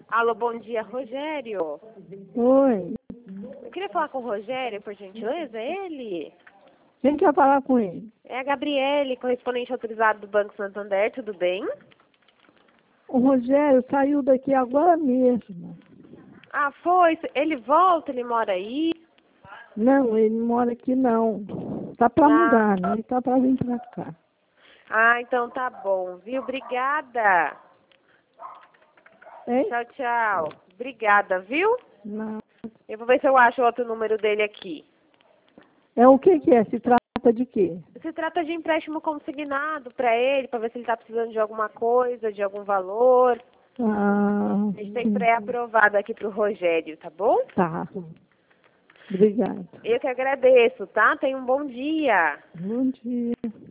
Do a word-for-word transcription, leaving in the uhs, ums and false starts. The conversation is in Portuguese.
Alô, bom dia, Rogério. Oi. Eu queria falar com o Rogério, por gentileza, é ele? Quem quer falar com ele? É a Gabriele, correspondente autorizado do Banco Santander, tudo bem? O Rogério saiu daqui agora mesmo. Ah, foi? Ele volta, ele mora aí? Não, ele não mora aqui não. Tá para Ah, mudar, né? Ele tá para vir para cá. ah, então tá bom, viu? Obrigada. Hein? Tchau, tchau. Obrigada, viu? Não. Eu vou ver se eu acho outro número dele aqui. É o que que é? Se trata de quê? Se trata de empréstimo consignado para ele, para ver se ele está precisando de alguma coisa, de algum valor. Ah, A gente tem sim. pré-aprovado aqui pro Rogério, tá bom? Tá. Obrigada. Eu que agradeço, tá? Tenha um bom dia. Bom dia.